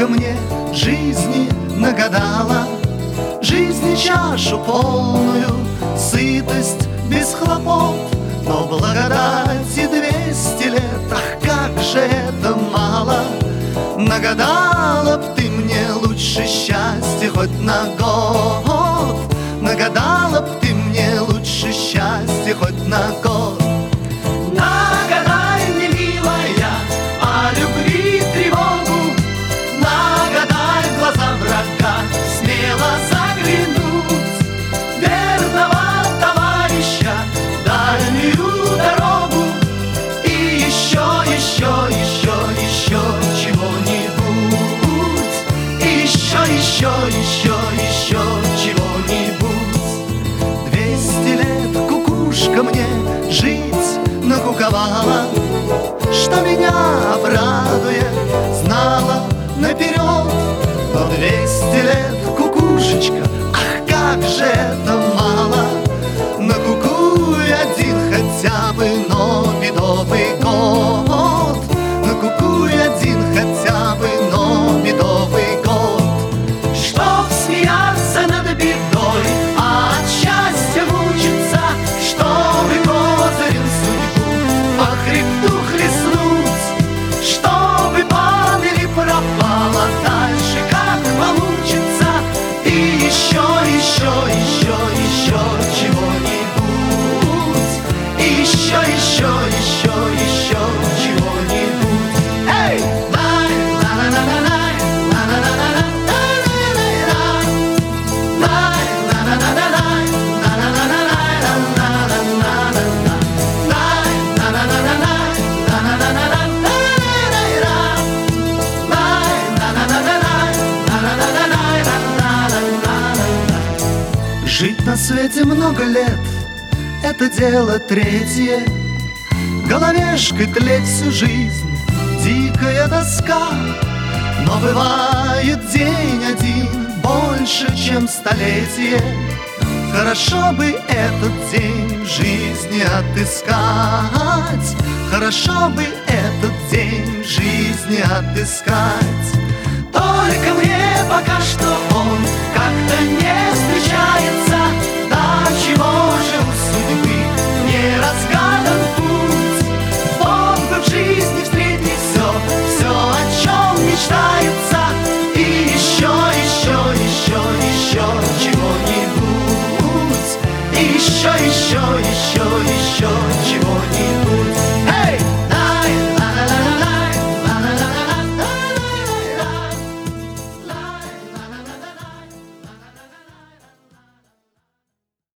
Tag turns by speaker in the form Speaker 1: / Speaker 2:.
Speaker 1: кукушка мне жизни нагадала, жизни чашу полную, сытость без хлопот. Но благодати 200 лет, ах, как же это мало! Нагадала б ты мне лучше счастье хоть на год, нагадала б ты мне лучше счастье хоть на год. Нагадай мне, милая, о любви тревогу, нагадай в глаза врага, смело заглянуть, верного товарища, дальнюю дорогу. И еще чего-нибудь, еще чего-нибудь. 200 лет кукушка мне жить накуковала, что меня обрадует, знала наперед. Но 200 лет кукушечка, ах, как же это мало! Накукуй один хотя бы, но медовый год, накукуй один хотя бы, но медовый год. Чтоб смеяться над бедой, а от счастья мучиться, чтобы козырем судьбу по хребту хлестнуть, чтобы падали пропало дальше, как получится. И еще чего-нибудь, еще чего-нибудь. Эй! Жить на свете много лет — это дело третье, головешкой тлеть всю жизнь — дикая тоска. Но бывает день один больше, чем столетие. Хорошо бы этот день в жизни отыскать, хорошо бы этот день в жизни отыскать. Только мне пока что он как-то не встречается. Да чего же у судьбы не разгадан путь? Вот бы в жизни встретить все, о чем мечтается. И еще чего-нибудь, и еще чего-нибудь.